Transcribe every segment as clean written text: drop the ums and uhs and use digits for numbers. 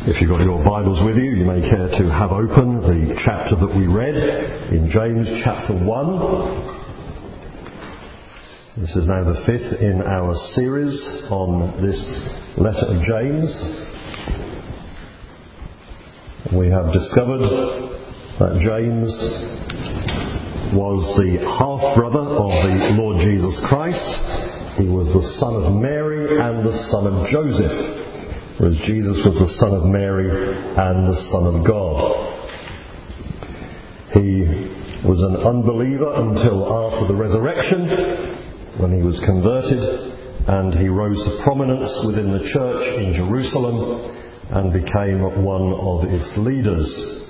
If you've got your Bibles with you, you may care to have open the chapter that we read in James chapter 1. This is now the fifth in our series on this letter of James. We have discovered that James was the half-brother of the Lord Jesus Christ. He was the son of Mary and the son of Joseph, whereas Jesus was the son of Mary and the Son of God. He was an unbeliever until after the resurrection, when he was converted, and he rose to prominence within the church in Jerusalem and became one of its leaders.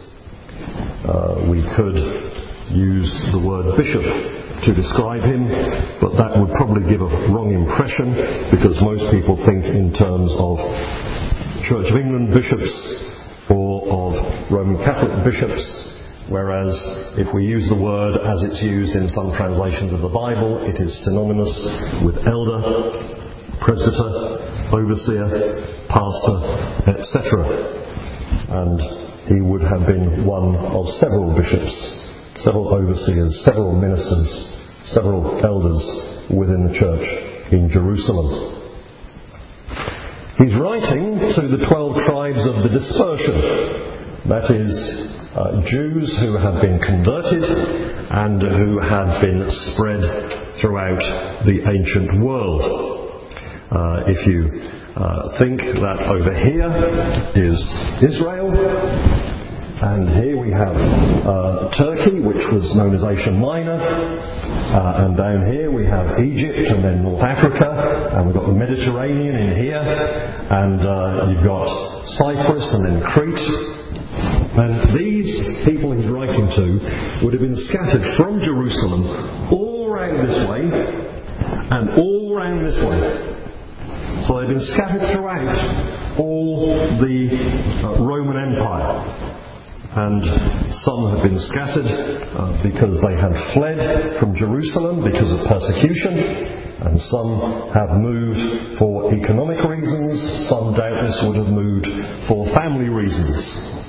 We could use the word bishop to describe him, but that would probably give a wrong impression, because most people think in terms of Church of England bishops or of Roman Catholic bishops, whereas if we use the word as it's used in some translations of the Bible, it is synonymous with elder, presbyter, overseer, pastor, etc. And he would have been one of several bishops, several overseers, several ministers, several elders within the church in Jerusalem. He's writing to the 12 tribes of the dispersion, that is, Jews who have been converted and who had been spread throughout the ancient world. If you think that over here is Israel, and here we have Turkey, which was known as Asia Minor, and down here we have Egypt, and then North Africa, and we've got the Mediterranean in here, and you've got Cyprus and then Crete. And these people he's writing to would have been scattered from Jerusalem all around this way and all around this way. So they've been scattered throughout all the Roman Empire. And some have been scattered because they had fled from Jerusalem because of persecution, and some have moved for economic reasons, some doubtless would have moved for family reasons.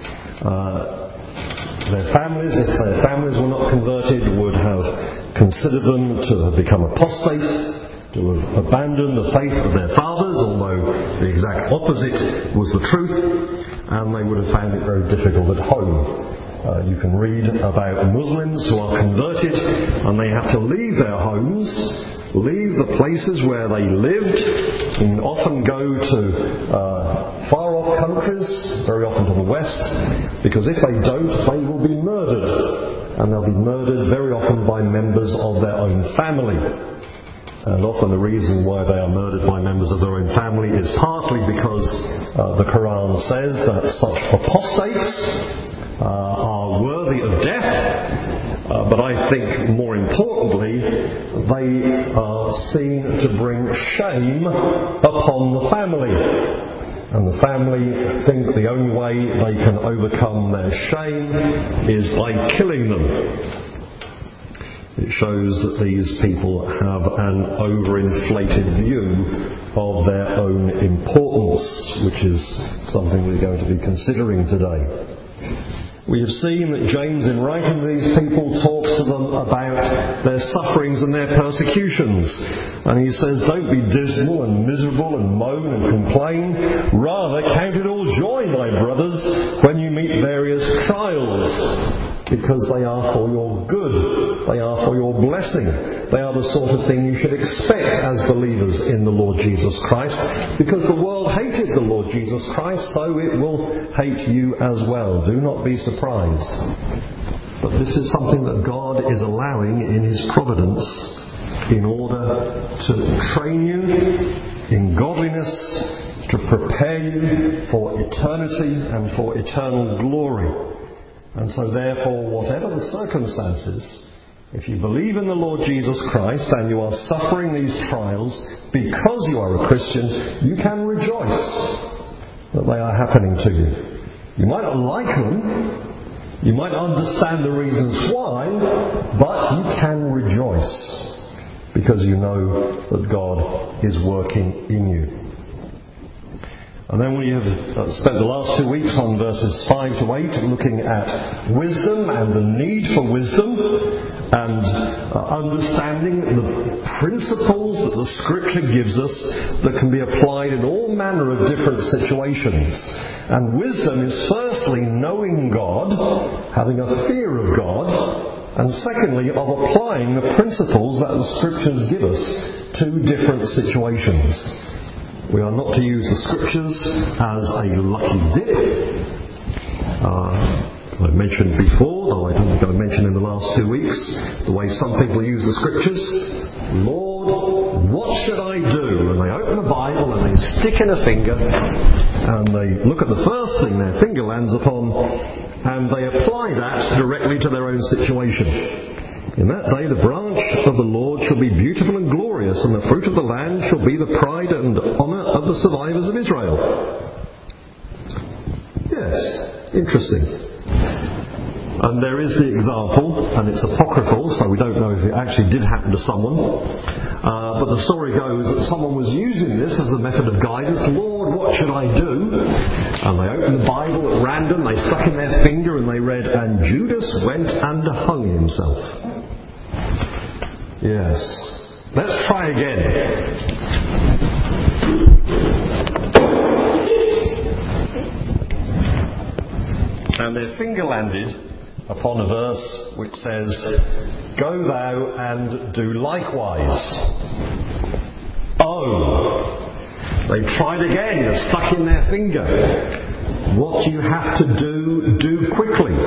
Their families, if their families were not converted, would have considered them to have become apostate, to have abandoned the faith of their fathers, although the exact opposite was the truth, and they would have found it very difficult at home. You can read about Muslims who are converted and they have to leave their homes, leave the places where they lived, and often go to far-off countries, very often to the west, because if they don't, they will be murdered. And they'll be murdered very often by members of their own family. And often the reason why they are murdered by members of their own family is partly because the Quran says that such apostates are worthy of death, but I think more importantly they are seen to bring shame upon the family. And the family think the only way they can overcome their shame is by killing them. It shows that these people have an overinflated view of their own importance, which is something we're going to be considering today. We have seen that James, in writing to these people, talks to them about their sufferings and their persecutions. And he says, don't be dismal and miserable and moan and complain. Rather, count it all joy, my brothers, when you meet various trials, because they are for your good. They are for your blessing. They are the sort of thing you should expect as believers in the Lord Jesus Christ, because the world hated the Lord Jesus Christ, so it will hate you as well. Do not be surprised. But this is something that God is allowing in His providence in order to train you in godliness, to prepare you for eternity and for eternal glory. And so therefore, whatever the circumstances, if you believe in the Lord Jesus Christ and you are suffering these trials because you are a Christian, you can rejoice that they are happening to you. You might not like them, you might not understand the reasons why, but you can rejoice because you know that God is working in you. And then we have spent the last 2 weeks on verses 5 to 8 looking at wisdom and the need for wisdom and understanding the principles that the Scripture gives us that can be applied in all manner of different situations. And wisdom is firstly knowing God, having a fear of God, and secondly of applying the principles that the Scriptures give us to different situations. We are not to use the Scriptures as a lucky dip. I've mentioned before, though I don't think I've mentioned in the last 2 weeks, the way some people use the Scriptures. Lord, what should I do? And they open the Bible and they stick in a finger and they look at the first thing their finger lands upon and they apply that directly to their own situation. In that day the branch of the Lord shall be beautiful and glorious, and the fruit of the land shall be the pride and honour of the survivors of Israel. Yes, interesting. And there is the example, and it's apocryphal, so we don't know if it actually did happen to someone. But the story goes that someone was using this as a method of guidance. Lord, what should I do? And they opened the Bible at random, they stuck in their finger and they read, and Judas went and hung himself. Yes. Let's try again. And their finger landed upon a verse which says, go thou and do likewise. Oh! They tried again, they stuck in their finger. What you have to do, do quickly.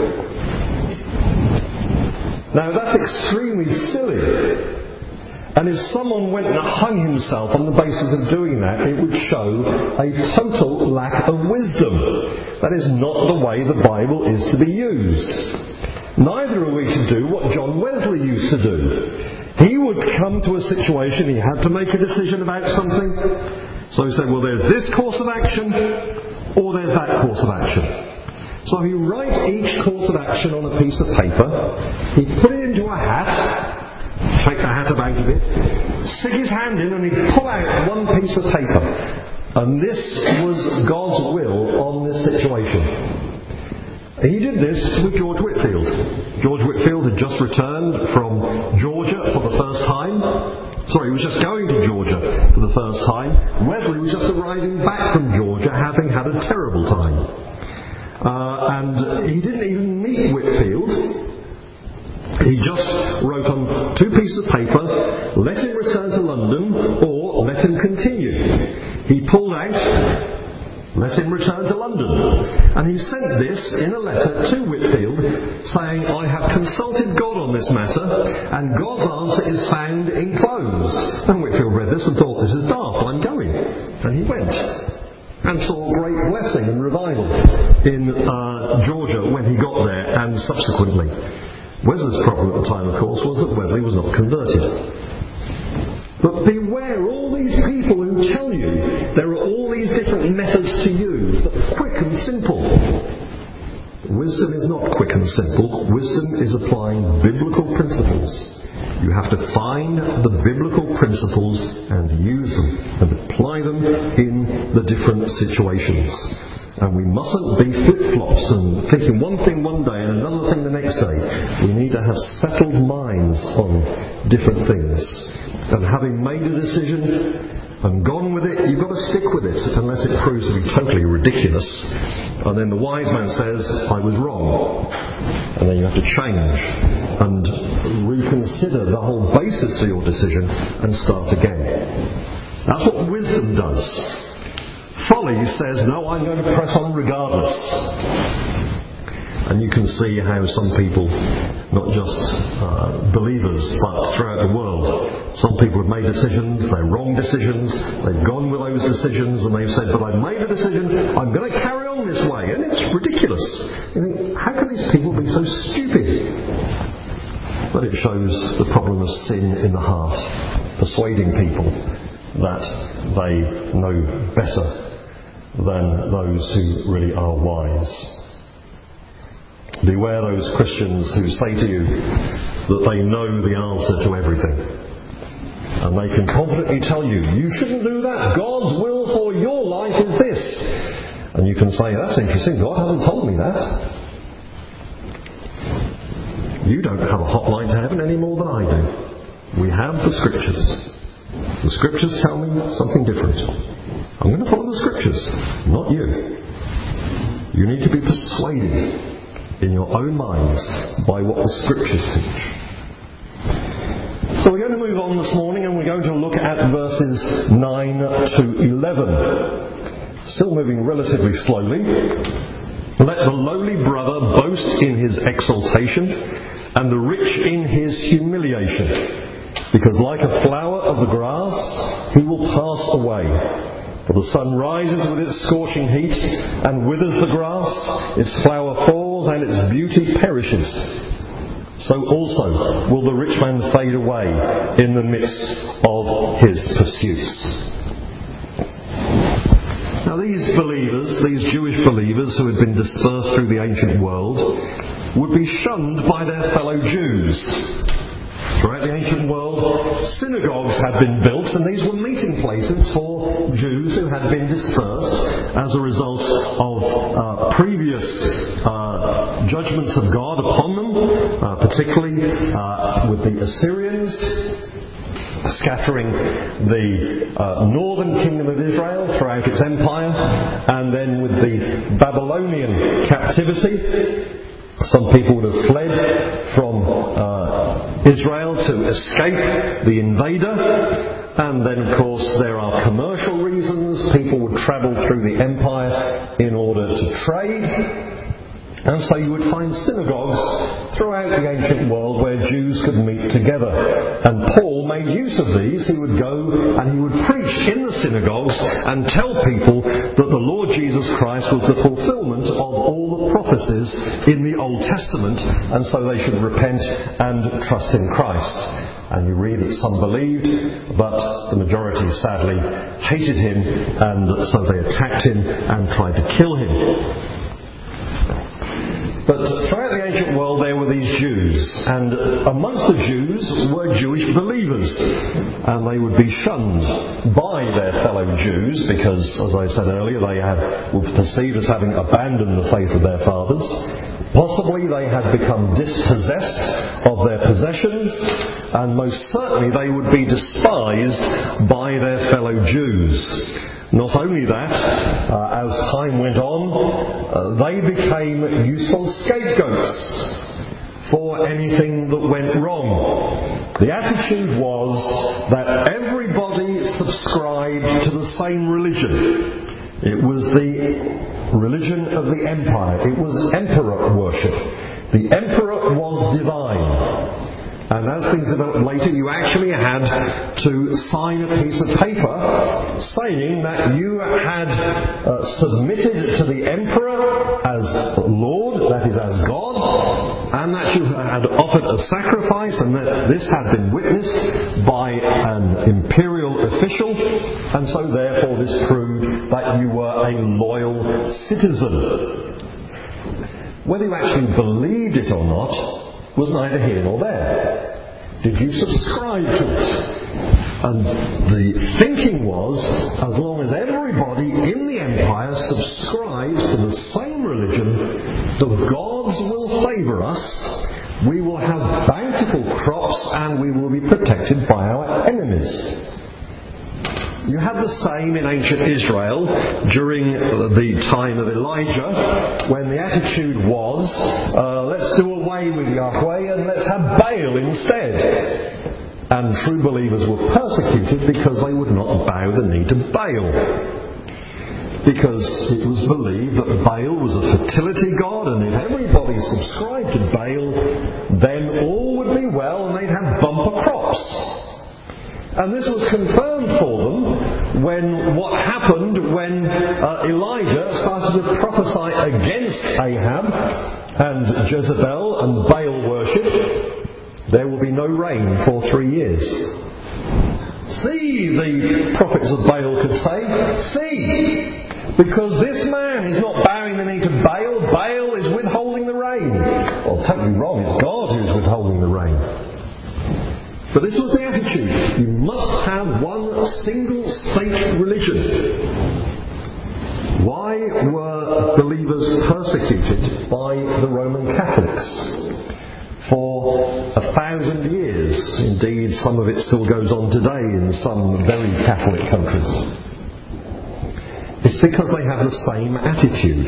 Now that's extremely silly. And if someone went and hung himself on the basis of doing that, it would show a total lack of wisdom. That is not the way the Bible is to be used. Neither are we to do what John Wesley used to do. He would come to a situation, he had to make a decision about something. So he said, well, there's this course of action, or there's that course of action. So he'd write each course of action on a piece of paper, he'd put it into a hat, take the hat about a bit, stick his hand in and he'd pull out one piece of paper. And this was God's will on this situation. He did this with George Whitefield. George Whitefield had just returned from Georgia for the first time. Sorry, he was just going to Georgia for the first time. Wesley was just arriving back from Georgia, having had a terrible time. And he didn't even meet Whitefield. He just wrote on 2 pieces of paper, let him return to London or let him continue. He pulled out, let him return to London. And he sent this in a letter to Whitefield saying, I have consulted God on this matter and God's answer is found enclosed. And Whitefield read this and thought, this is daft, I'm going. And he went. And saw great blessing and revival in Georgia when he got there and subsequently. Wesley's problem at the time, of course, was that Wesley was not converted. But beware all these people who tell you there are all these different methods to use, but quick and simple. Wisdom is not quick and simple. Wisdom is applying biblical principles. You have to find the biblical principles and use them and apply them in the different situations. And we mustn't be flip-flops and thinking one thing one day and another thing the next day. We need to have settled minds on different things. And having made a decision and gone with it, you've got to stick with it unless it proves to be totally ridiculous. And then the wise man says, I was wrong. And then you have to change and reconsider the whole basis for your decision and start again. That's what wisdom does. Folly says, no, I'm going to press on regardless. And you can see how some people, not just believers, but throughout the world, some people have made decisions, they're wrong decisions, they've gone with those decisions and they've said, but I've made a decision, I'm going to carry on this way. And it's ridiculous. You think, how can these people be so stupid? But it shows the problem of sin in the heart, persuading people that they know better than those who really are wise. Beware those Christians who say to you that they know the answer to everything. And they can confidently tell you, you shouldn't do that, God's will will for your life is this. And you can say, that's interesting, God hasn't told me that. You don't have a hotline to heaven any more than I do. We have the Scriptures. The Scriptures tell me something different. I'm going to follow the Scriptures, not you. You need to be persuaded in your own minds by what the Scriptures teach. So we're going to move on this morning, and we're going to look at verses 9 to 11. Still moving relatively slowly. Let the lowly brother boast in his exaltation, and the rich in his humiliation. Because like a flower of the grass, he will pass away. For the sun rises with its scorching heat, and withers the grass, its flower falls, and its beauty perishes. So also will the rich man fade away in the midst of his pursuits. Now these believers, these Jewish believers who had been dispersed through the ancient world, would be shunned by their fellow Jews. Throughout the ancient world, synagogues had been built, and these were meeting places for Jews who had been dispersed as a result of previous judgments of God upon them, particularly with the Assyrians scattering the northern kingdom of Israel throughout its empire, and then with the Babylonian captivity. Some people would have fled from Israel to escape the invader, and then of course there are commercial reasons. People would travel through the empire in order to trade. And so you would find synagogues throughout the ancient world where Jews could meet together. And Paul made use of these. He would go and he would preach in the synagogues and tell people that the Lord Jesus Christ was the fulfillment of all the prophecies in the Old Testament, and so they should repent and trust in Christ. And you read that some believed, but the majority sadly hated him, and so they attacked him and tried to kill him. But throughout the ancient world there were these Jews, and amongst the Jews were Jewish believers, and they would be shunned by their fellow Jews because, as I said earlier, they were perceived as having abandoned the faith of their fathers. Possibly they had become dispossessed of their possessions, and most certainly they would be despised by their fellow Jews. Not only that, as time went on, they became useful scapegoats for anything that went wrong. The attitude was that everybody subscribed to the same religion. It was the religion of the empire. It was emperor worship. The emperor was divine. And as things developed later, you actually had to sign a piece of paper saying that you had submitted to the emperor as Lord, that is as God, and that you had offered a sacrifice, and that this had been witnessed by an imperial official, and so therefore this proved that you were a loyal citizen. Whether you actually believed it or not was neither here nor there. Did you subscribe to it? And the thinking was, as long as everybody in the empire subscribes to the same religion, the gods will favour us, we will have bountiful crops, and we will be protected by our enemies. You had the same in ancient Israel during the time of Elijah, when the attitude was, let's do away with Yahweh and let's have Baal instead. And true believers were persecuted because they would not bow the knee to Baal. Because it was believed that Baal was a fertility god, and if everybody subscribed to Baal, then all would be well and they'd have bumper crops. And this was confirmed for them when what happened when Elijah started to prophesy against Ahab and Jezebel and Baal worship. There will be no rain for 3 years. See, the prophets of Baal could say, see, because this man is not bowing the knee to Baal, Baal is withholding the rain. Well, take me wrong, it's God who's withholding the rain. But this was the attitude. You must have one single state religion. Why were believers persecuted by the Roman Catholics? For 1,000 years. Indeed, some of it still goes on today in some very Catholic countries. It's because they have the same attitude.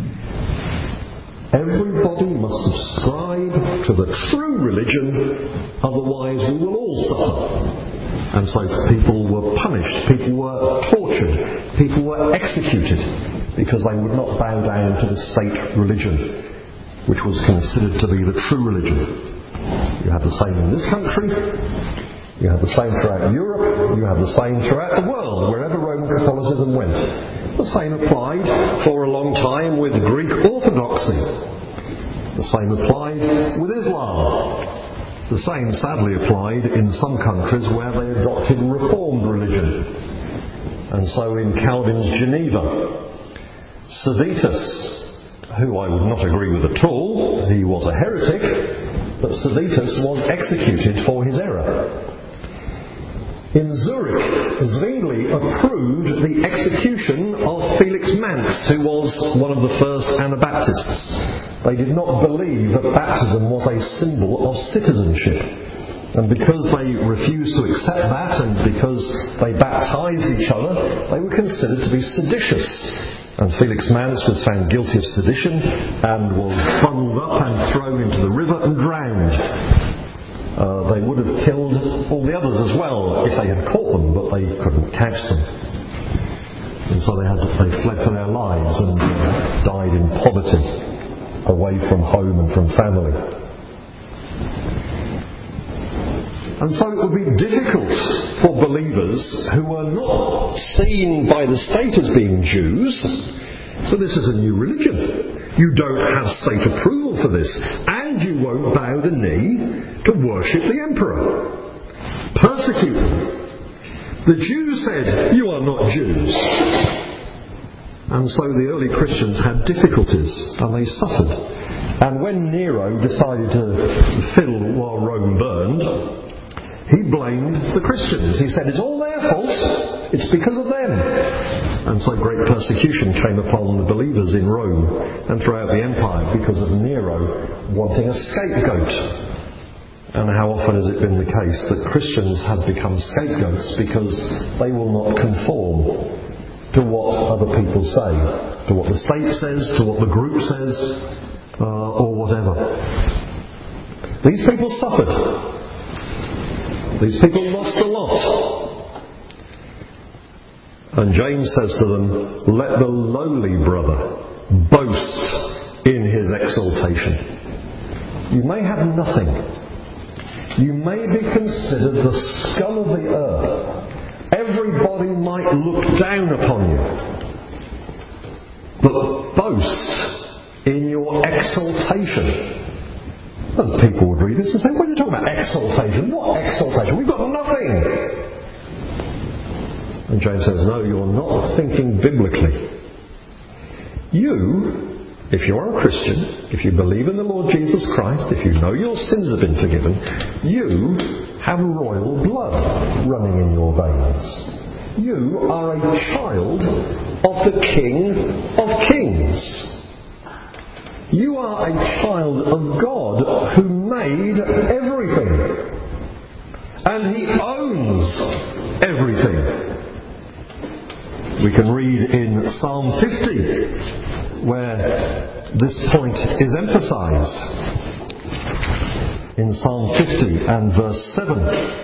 Everybody must subscribe to the true religion, otherwise we will all suffer. And so people were punished, people were tortured, people were executed because they would not bow down to the state religion, which was considered to be the true religion. You have the same in this country, you have the same throughout Europe, you have the same throughout the world, wherever Roman Catholicism went. The same applied for a long time with Greek Orthodoxy. The same applied with Islam. The same sadly applied in some countries where they adopted Reformed religion. And so in Calvin's Geneva, Servetus, who I would not agree with at all, he was a heretic, but Servetus was executed for his error. In Zurich, Zwingli approved the execution of Felix Manz, who was one of the first Anabaptists. They did not believe that baptism was a symbol of citizenship. And because they refused to accept that, and because they baptized each other, they were considered to be seditious. And Felix Manz was found guilty of sedition and was bundled up and thrown into the river and drowned. They would have killed all the others as well if they had caught them, but they couldn't catch them. And so they fled for their lives and died in poverty, away from home and from family. And so it would be difficult for believers who were not seen by the state as being Jews. So this is a new religion. You don't have state approval for this, and you won't bow the knee to worship the emperor. Persecute them. The Jews said, "You are not Jews." And so the early Christians had difficulties, and they suffered. And when Nero decided to fiddle while Rome burned, he blamed the Christians. He said, "It's all their fault. It's because of them." And so great persecution came upon the believers in Rome and throughout the empire because of Nero wanting a scapegoat. And how often has it been the case that Christians have become scapegoats because they will not conform to what other people say, to what the state says, to what the group says, or whatever. These people suffered. These people lost a lot. And James says to them, "Let the lowly brother boast in his exaltation." You may have nothing. You may be considered the scum of the earth. Everybody might look down upon you. But boast in your exaltation. And people would read this and say, "What are you talking about? Exaltation? What exaltation? We've got nothing." And James says, "No, you're not thinking biblically. You, if you are a Christian, if you believe in the Lord Jesus Christ, if you know your sins have been forgiven, you have royal blood running in your veins. You are a child of the King of Kings. You are a child of God who made everything. And He owns everything." We can read in Psalm 50 where this point is emphasized. In Psalm 50 and verse 7,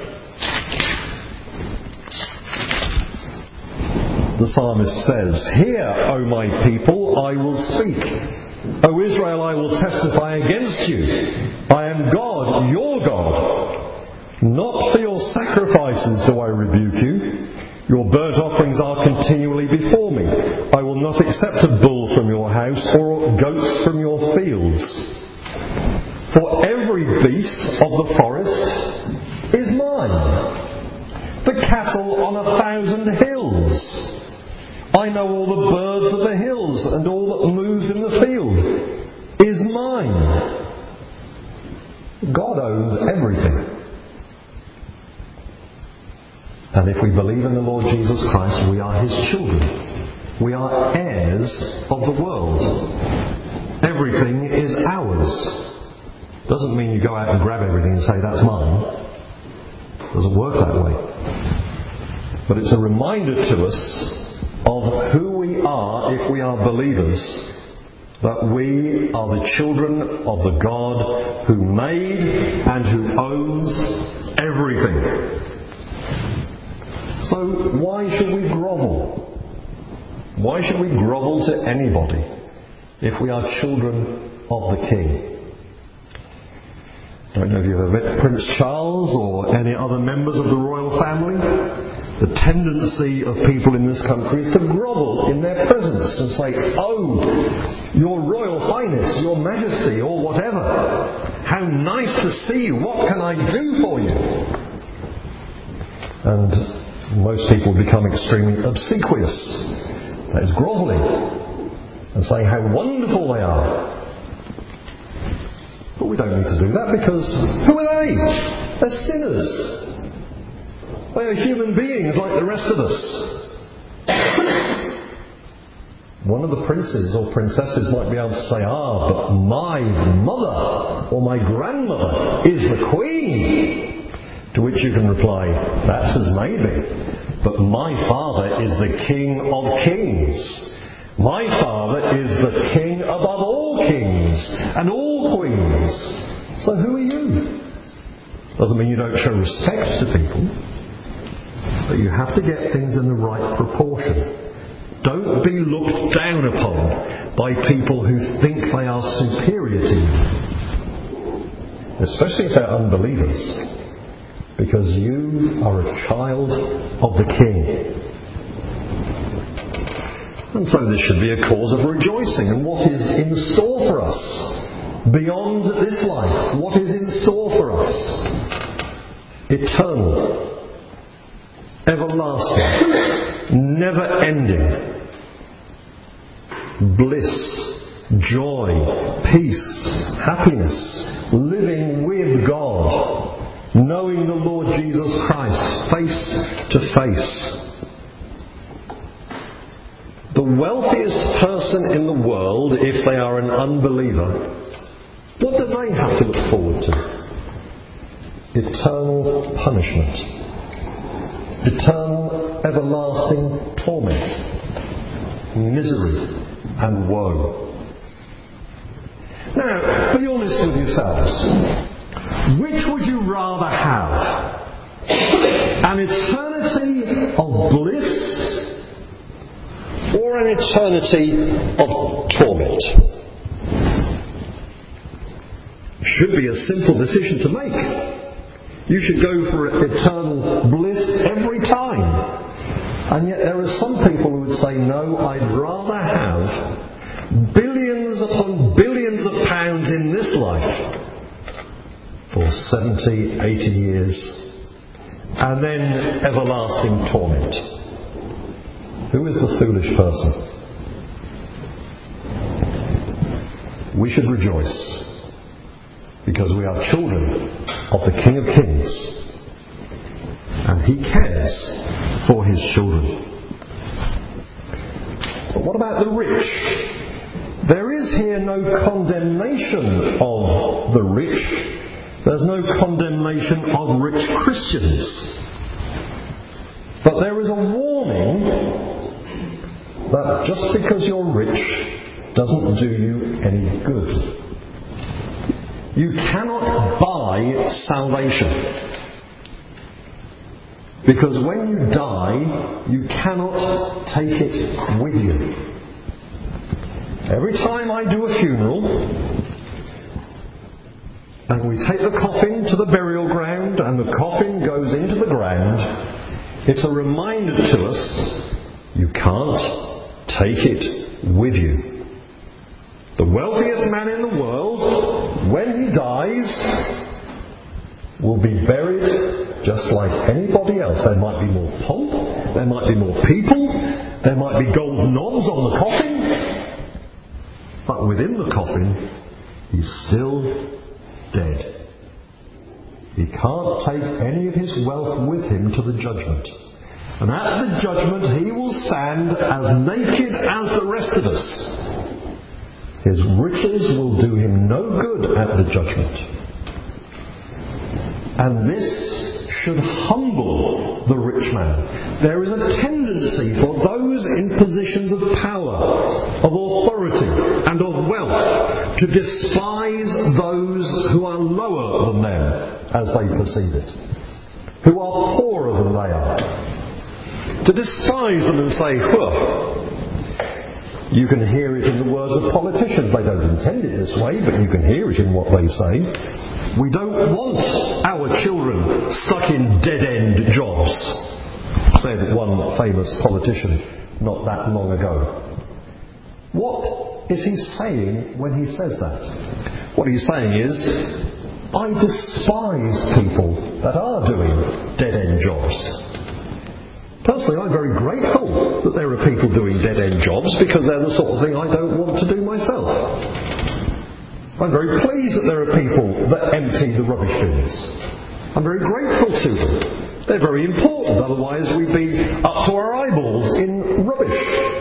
the psalmist says, "Hear, O my people, I will speak. O Israel, I will testify against you. I am God, your God. Not for your sacrifices do I rebuke you. Your burnt offerings are continually before me. I will not accept a bull from your house or goats from your fields. For every beast of the forest is mine, the cattle on 1,000 hills. I know all the birds of the hills, and all that moves in the field is mine." God owns everything. And if we believe in the Lord Jesus Christ, we are His children. We are heirs of the world. Everything is ours. Doesn't mean you go out and grab everything and say, that's mine. Doesn't work that way. But it's a reminder to us of who we are if we are believers, that we are the children of the God who made and who owns everything. So why should we grovel? Why should we grovel to anybody if we are children of the King? I don't know if you've ever met Prince Charles or any other members of the royal family. The tendency of people in this country is to grovel in their presence and say, "Oh, your Royal Highness, your Majesty," or whatever. "How nice to see you. What can I do for you?" And most people become extremely obsequious. That is grovelling. And saying how wonderful they are. But we don't need to do that because who are they? They're sinners. They are human beings like the rest of us. One of the princes or princesses might be able to say, but my mother or my grandmother is the Queen. To which you can reply, that's as may be. But my father is the King of Kings. My father is the King above all kings and all queens. So who are you? Doesn't mean you don't show respect to people. But you have to get things in the right proportion. Don't be looked down upon by people who think they are superior to you. Especially if they're unbelievers. Because you are a child of the King. And so this should be a cause of rejoicing. And what is in store for us beyond this life? What is in store for us? Eternal, everlasting, never-ending bliss, joy, peace, happiness, living with God, knowing the Lord Jesus Christ face to face. The wealthiest person in the world, if they are an unbeliever, what do they have to look forward to? Eternal punishment. Eternal, everlasting torment. Misery and woe. Now, be honest with yourselves. Which would you rather have? An eternity of bliss or an eternity of torment? Should be a simple decision to make. You should go for eternal bliss every time. And yet there are some people who would say, no, I'd rather have billions upon billions of pounds in this life for 70, 80 years and then everlasting torment. Who is the foolish person? We should rejoice because we are children of the King of Kings and He cares for His children. But what about the rich? There is here no condemnation of the rich. There's no condemnation of rich Christians. But there is a warning that just because you're rich doesn't do you any good. You cannot buy salvation. Because when you die, you cannot take it with you. Every time I do a funeral, and we take the coffin to the burial ground, and the coffin goes into the ground, it's a reminder to us, you can't take it with you. The wealthiest man in the world, when he dies, will be buried just like anybody else. There might be more pomp, there might be more people, there might be gold knobs on the coffin, but within the coffin, he's still dead. He can't take any of his wealth with him to the judgment. And at the judgment he will stand as naked as the rest of us. His riches will do him no good at the judgment. And this should humble the rich man. There is a tendency for those in positions of power, of authority, and of wealth to despise those who are lower than them as they perceive it, who are poorer than they are. To despise them and say, you can hear it in the words of politicians. They don't intend it this way, but you can hear it in what they say. We don't want our children stuck in dead-end jobs, said one famous politician not that long ago. What is he saying when he says that? What he's saying is, I despise people that are doing dead-end jobs. Personally, I'm very grateful that there are people doing dead-end jobs, because they're the sort of thing I don't want to do myself. I'm very pleased that there are people that empty the rubbish bins. I'm very grateful to them. They're very important, otherwise we'd be up to our eyeballs in rubbish.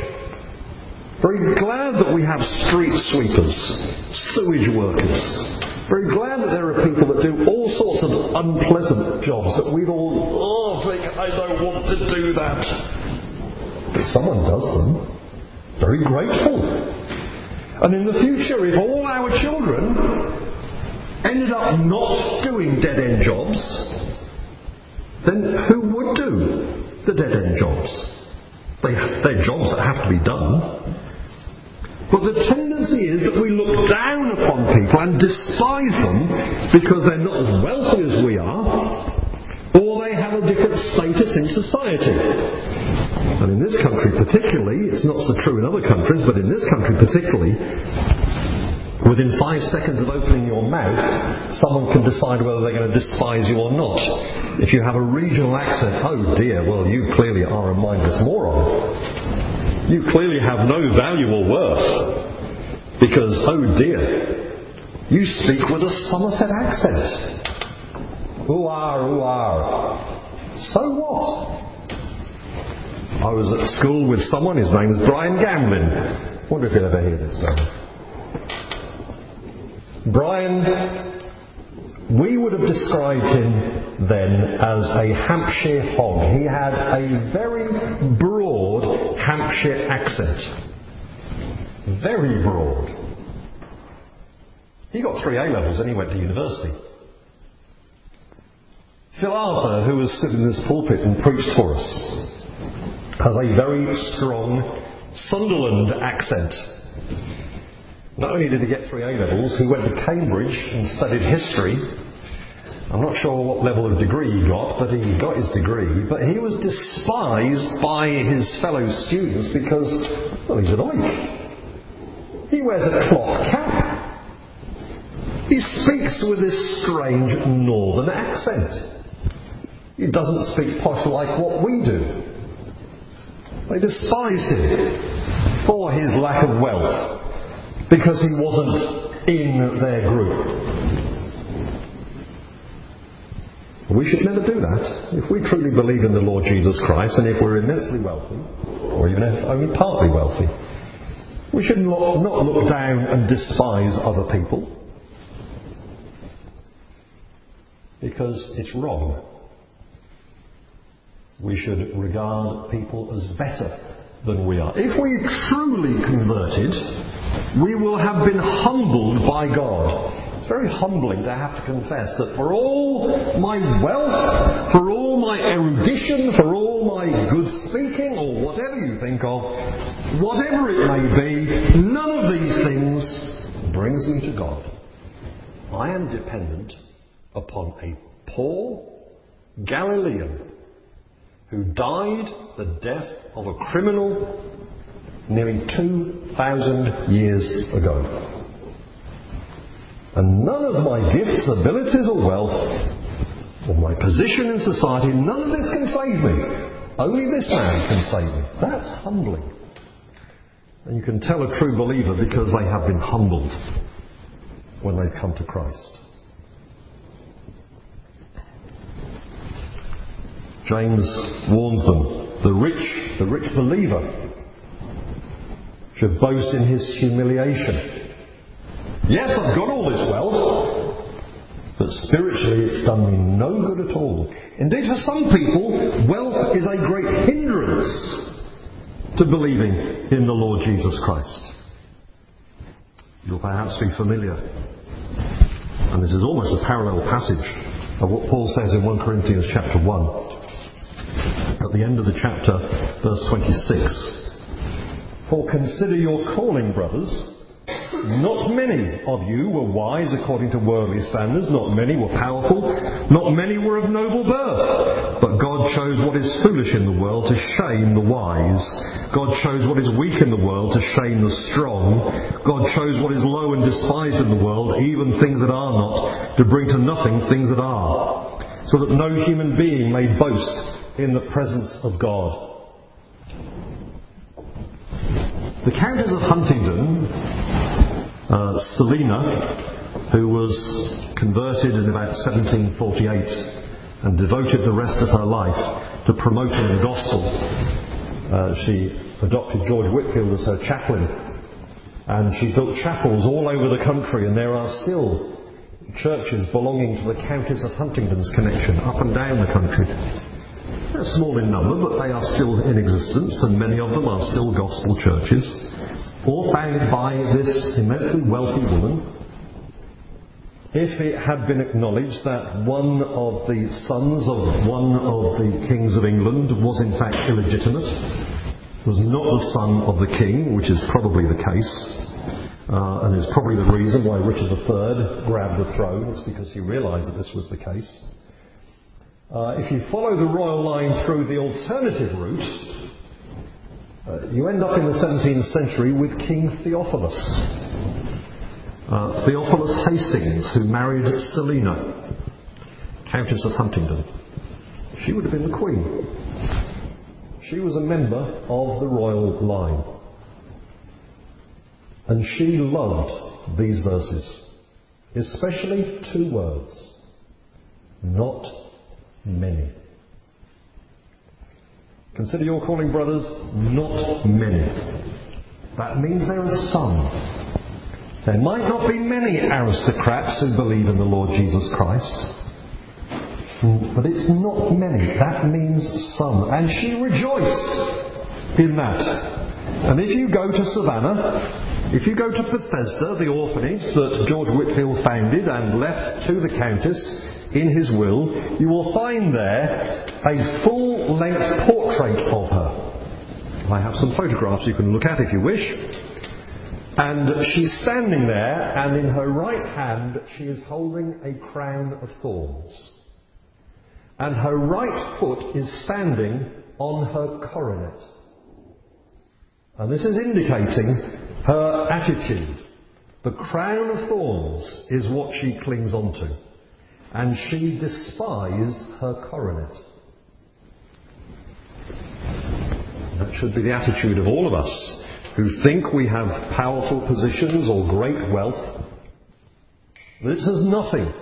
Very glad that we have street sweepers, sewage workers. Very glad that there are people that do all sorts of unpleasant jobs that we'd all think, I don't want to do that. But someone does them. Very grateful. And in the future, if all our children ended up not doing dead-end jobs, then who would do the dead-end jobs? They're jobs that have to be done. But the tendency is that we look down upon people and despise them because they're not as wealthy as we are, or they have a different status in society. And in this country particularly, it's not so true in other countries, but in this country particularly, within 5 seconds of opening your mouth, someone can decide whether they're going to despise you or not. If you have a regional accent, oh dear, well you clearly are a mindless moron. You clearly have no value or worth, because, oh dear, you speak with a Somerset accent. Ooh-ah. So what? I was at school with someone, his name was Brian Gamblin. Wonder if you'll ever hear this sermon. Brian, we would have described him then as a Hampshire hog. He had a very broad Hampshire accent. Very broad. He got 3 A-levels and he went to university. Phil Arthur, who has stood in this pulpit and preached for us, has a very strong Sunderland accent. Not only did he get 3 A-levels, he went to Cambridge and studied history. I'm not sure what level of degree he got, but he got his degree. But he was despised by his fellow students because, well, he's an oik. He wears a cloth cap. He speaks with this strange northern accent. He doesn't speak posh like what we do. They despise him for his lack of wealth, because he wasn't in their group. We should never do that. If we truly believe in the Lord Jesus Christ, and if we're immensely wealthy, or even if only partly wealthy, we should not look down and despise other people, because it's wrong. We should regard people as better than we are. If we truly converted, we will have been humbled by God. It's very humbling to have to confess that for all my wealth, for all my erudition, for all my good speaking, or whatever you think of, whatever it may be, none of these things brings me to God. I am dependent upon a poor Galilean who died the death of a criminal nearly 2,000 years ago. And none of my gifts, abilities or wealth, or my position in society, none of this can save me. Only this man can save me. That's humbling. And you can tell a true believer because they have been humbled when they've come to Christ. James warns them The rich believer should boast in his humiliation. Yes, I've got all this wealth, but spiritually it's done me no good at all. Indeed, for some people, wealth is a great hindrance to believing in the Lord Jesus Christ. You'll perhaps be familiar, and this is almost a parallel passage of what Paul says in 1 Corinthians chapter 1. At the end of the chapter, verse 26. For consider your calling, brothers. Not many of you were wise according to worldly standards. Not many were powerful. Not many were of noble birth. But God chose what is foolish in the world to shame the wise. God chose what is weak in the world to shame the strong. God chose what is low and despised in the world, even things that are not, to bring to nothing things that are, so that no human being may boast in the presence of God. The Countess of Huntingdon, Selina, who was converted in about 1748 and devoted the rest of her life to promoting the gospel. She adopted George Whitefield as her chaplain, and she built chapels all over the country, and there are still churches belonging to the Countess of Huntingdon's connection up and down the country. They're small in number, but they are still in existence, and many of them are still gospel churches, all founded by this immensely wealthy woman. If it had been acknowledged that one of the sons of one of the kings of England was in fact illegitimate, was not the son of the king, which is probably the case, and is probably the reason why Richard III grabbed the throne, it's because he realised that this was the case. If you follow the royal line through the alternative route, you end up in the 17th century with King Theophilus. Theophilus Hastings, who married Selina, Countess of Huntingdon. She would have been the Queen. She was a member of the royal line. And she loved these verses, especially two words: not many. Consider your calling, brothers, not many. That means there are some. There might not be many aristocrats who believe in the Lord Jesus Christ, but it's not many. That means some. And she rejoiced in that. And if you go to Savannah, if you go to Bethesda, the orphanage that George Whitefield founded and left to the Countess in his will, you will find there a full-length portrait of her. I have some photographs you can look at if you wish. And she's standing there, and in her right hand she is holding a crown of thorns. And her right foot is standing on her coronet. And this is indicating her attitude. The crown of thorns is what she clings onto. And she despised her coronet. That should be the attitude of all of us who think we have powerful positions or great wealth. This is nothing.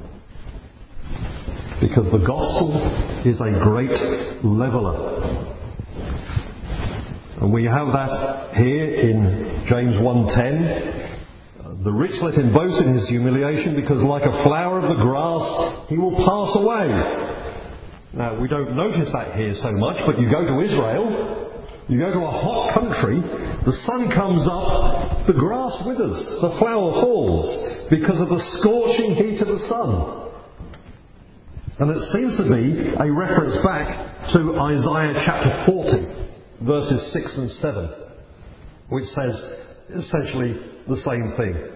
Because the gospel is a great leveller. And we have that here in James 1:10. The rich let him boast in his humiliation, because like a flower of the grass he will pass away. Now, we don't notice that here so much, but you go to Israel, you go to a hot country, the sun comes up, the grass withers, the flower falls, because of the scorching heat of the sun. And it seems to be a reference back to Isaiah chapter 40, verses 6 and 7, which says essentially the same thing.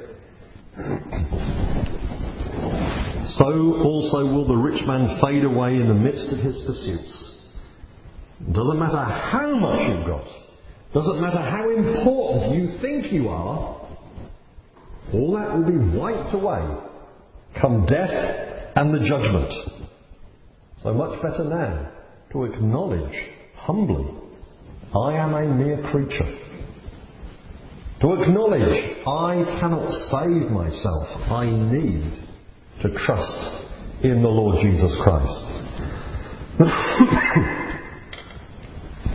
So also will the rich man fade away in the midst of his pursuits. It doesn't matter how much you've got, doesn't matter how important you think you are, all that will be wiped away come death and the judgment. So much better now to acknowledge humbly, I am a mere creature. To acknowledge, I cannot save myself. I need to trust in the Lord Jesus Christ.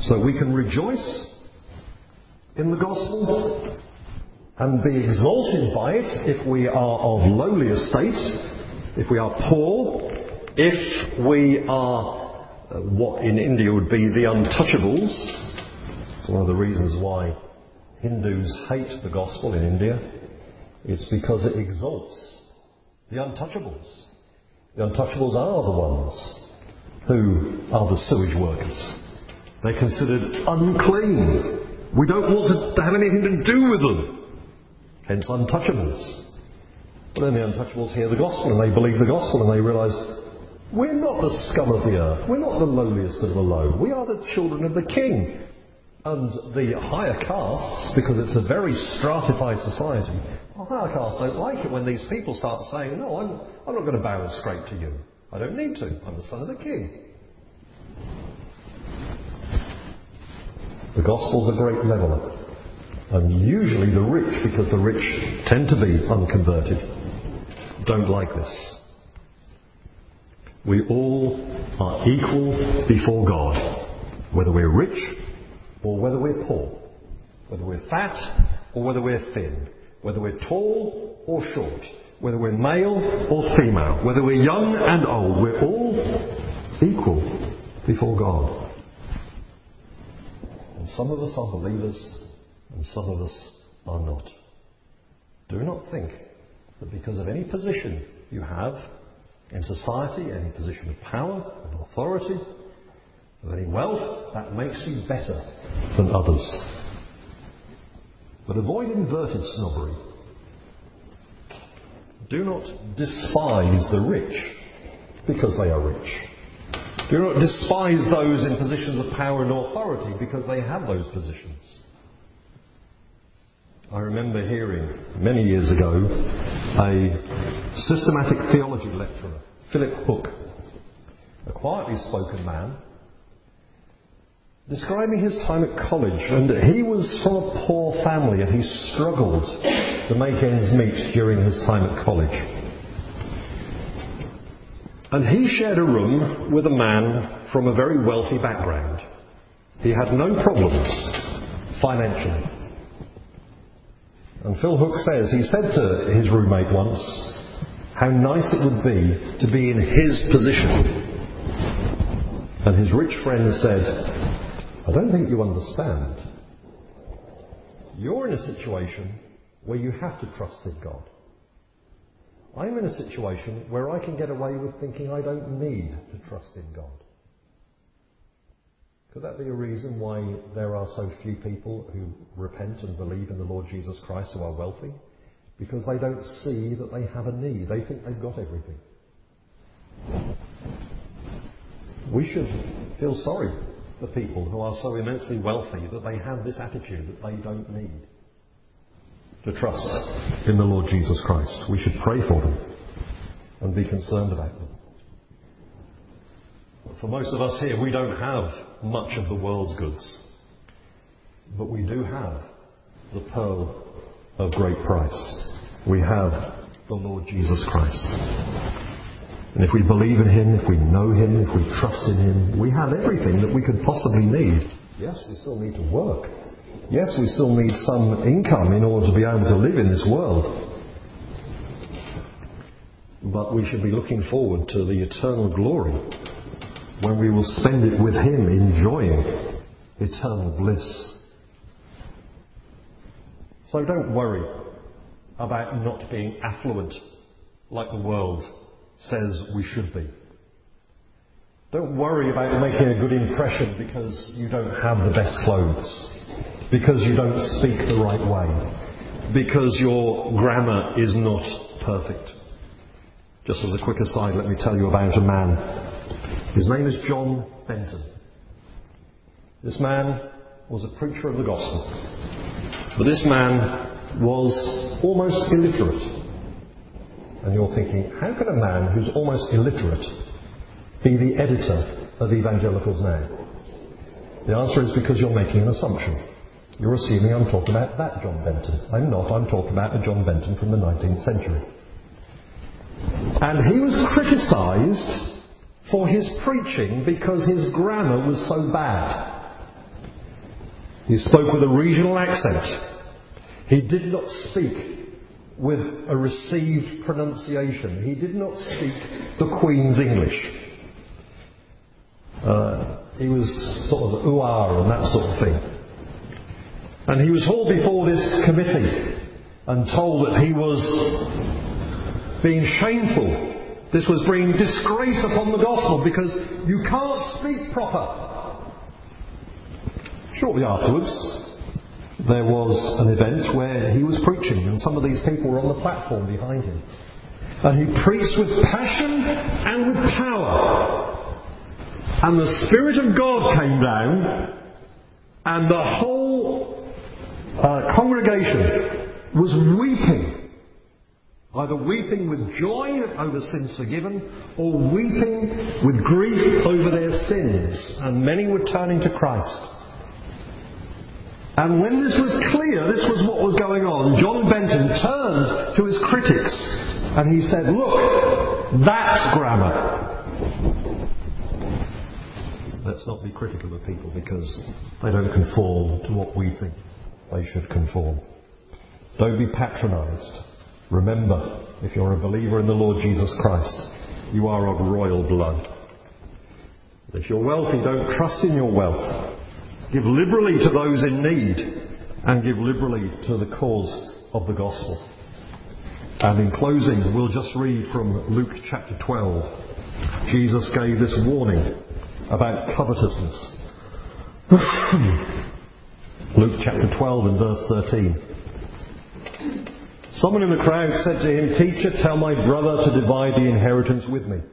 So we can rejoice in the gospel and be exalted by it if we are of lowly estate, if we are poor, if we are what in India would be the untouchables. It's one of the reasons why Hindus hate the gospel in India. It's because it exalts the untouchables. The untouchables are the ones who are the sewage workers. They're considered unclean. We don't want to have anything to do with them. Hence untouchables. But then the untouchables hear the gospel and they believe the gospel and they realise we're not the scum of the earth. We're not the lowliest of the low. We are the children of the King. And the higher castes, because it's a very stratified society, the higher castes don't like it when these people start saying, no, I'm not going to bow and scrape to you. I don't need to. I'm the son of the King. The gospel's a great leveller. And usually the rich, because the rich tend to be unconverted, don't like this. We all are equal before God, whether we're rich or whether we're poor, whether we're fat or whether we're thin, whether we're tall or short, whether we're male or female, whether we're young and old. We're all equal before God. And some of us are believers and some of us are not. Do not think that because of any position you have in society, any position of power, of authority, of any wealth, that makes you better than others. But avoid inverted snobbery. Do not despise the rich because they are rich. Do not despise those in positions of power and authority because they have those positions. I remember hearing many years ago a systematic theology lecturer, Philip Hook, a quietly spoken man, describing his time at college. And he was from a poor family and he struggled to make ends meet during his time at college. And he shared a room with a man from a very wealthy background. He had no problems financially. And Phil Hook says, he said to his roommate once, how nice it would be to be in his position. And his rich friend said, I don't think you understand. You're in a situation where you have to trust in God. I'm in a situation where I can get away with thinking I don't need to trust in God. Could that be a reason why there are so few people who repent and believe in the Lord Jesus Christ who are wealthy? Because they don't see that they have a need. They think they've got everything. We should feel sorry for people who are so immensely wealthy that they have this attitude that they don't need to trust in the Lord Jesus Christ. We should pray for them and be concerned about them. For most of us here, we don't have much of the world's goods, but we do have the pearl of great price. We have the Lord Jesus Christ. And if we believe in Him, if we know Him, if we trust in Him, we have everything that we could possibly need. Yes, we still need to work. Yes, we still need some income in order to be able to live in this world. But we should be looking forward to the eternal glory when we will spend it with Him enjoying eternal bliss. So don't worry about not being affluent like the world says we should be. Don't worry about making a good impression because you don't have the best clothes, because you don't speak the right way, because your grammar is not perfect. Just as a quick aside, let me tell you about a man. His name is John Benton. This man was a preacher of the gospel. But this man was almost illiterate. And you're thinking, how can a man who's almost illiterate be the editor of Evangelicals Now? The answer is because you're making an assumption. You're assuming I'm talking about that John Benton. I'm not. I'm talking about a John Benton from the 19th century. And he was criticised for his preaching because his grammar was so bad. He spoke with a regional accent. He did not speak with a received pronunciation. He did not speak the Queen's English. He was sort of ooh-ah and that sort of thing. And he was hauled before this committee and told that he was being shameful. This was bringing disgrace upon the gospel because you can't speak proper. Shortly afterwards, there was an event where he was preaching and some of these people were on the platform behind him. And he preached with passion and with power. And the Spirit of God came down and the whole congregation was weeping. Either weeping with joy over sins forgiven or weeping with grief over their sins. And many were turning to Christ. And when this was clear, this was what was going on, John Benton turned to his critics and he said, look, that's grammar. Let's not be critical of people because they don't conform to what we think they should conform. Don't be patronised. Remember, if you're a believer in the Lord Jesus Christ, you are of royal blood. If you're wealthy, don't trust in your wealth. Give liberally to those in need and give liberally to the cause of the gospel. And in closing, we'll just read from Luke chapter 12. Jesus gave this warning about covetousness. Luke chapter 12 and verse 13. Someone in the crowd said to him, Teacher, tell my brother to divide the inheritance with me.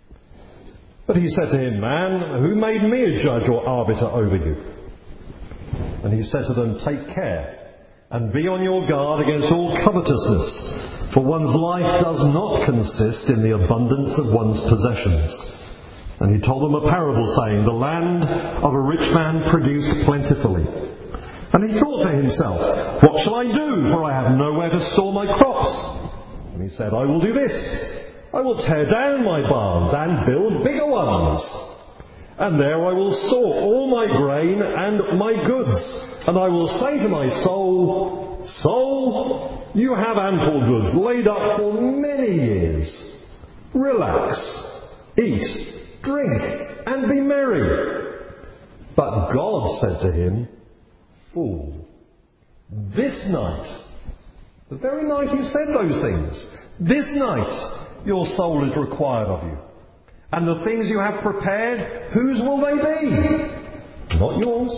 But he said to him, Man, who made me a judge or arbiter over you? And he said to them, Take care and be on your guard against all covetousness, for one's life does not consist in the abundance of one's possessions. And he told them a parable saying, The land of a rich man produced plentifully. And he thought to himself, What shall I do, for I have nowhere to store my crops? And he said, I will do this. I will tear down my barns and build bigger ones. And there I will store all my grain and my goods. And I will say to my soul, Soul, you have ample goods laid up for many years. Relax, eat, drink, and be merry. But God said to him, Fool, this night, the very night he said those things, this night your soul is required of you. And the things you have prepared, whose will they be? Not yours.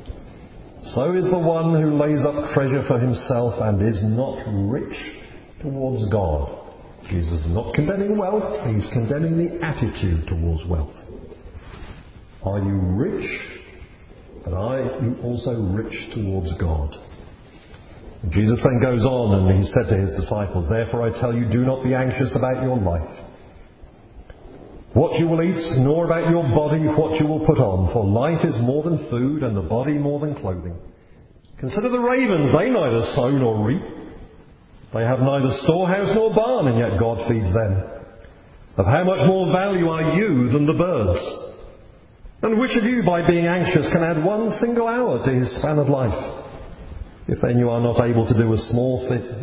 So is the one who lays up treasure for himself and is not rich towards God. Jesus is not condemning wealth, he's condemning the attitude towards wealth. Are you rich? But are you also rich towards God? And Jesus then goes on and he said to his disciples, Therefore I tell you, do not be anxious about your life, what you will eat, nor about your body what you will put on, for life is more than food and the body more than clothing. Consider the ravens, they neither sow nor reap. They have neither storehouse nor barn, and yet God feeds them. Of how much more value are you than the birds? And which of you, by being anxious, can add one single hour to his span of life? If then you are not able to do as small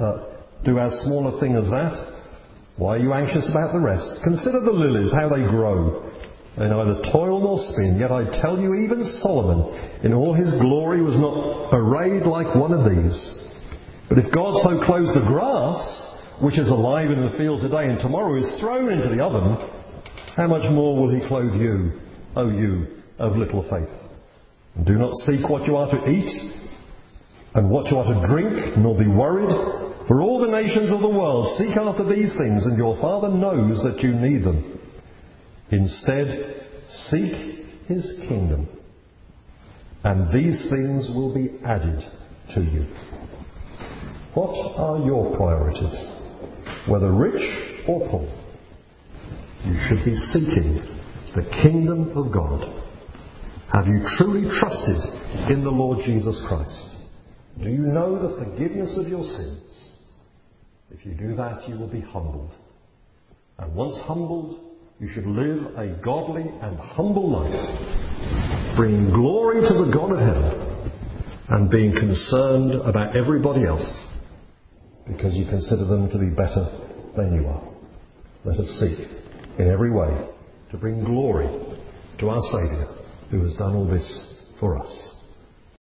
a thing as that, why are you anxious about the rest? Consider the lilies, how they grow. They neither toil nor spin, yet I tell you, even Solomon, in all his glory, was not arrayed like one of these. But if God so clothes the grass, which is alive in the field today and tomorrow is thrown into the oven, how much more will he clothe you, O you of little faith? And do not seek what you are to eat and what you are to drink, nor be worried. For all the nations of the world seek after these things, and your Father knows that you need them. Instead, seek his kingdom, and these things will be added to you. What are your priorities? Whether rich or poor, you should be seeking the kingdom of God. Have you truly trusted in the Lord Jesus Christ? Do you know the forgiveness of your sins? If you do that, you will be humbled. And once humbled, you should live a godly and humble life, bringing glory to the God of heaven, and being concerned about everybody else because you consider them to be better than you are. Let us seek in every way to bring glory to our Saviour who has done all this for us.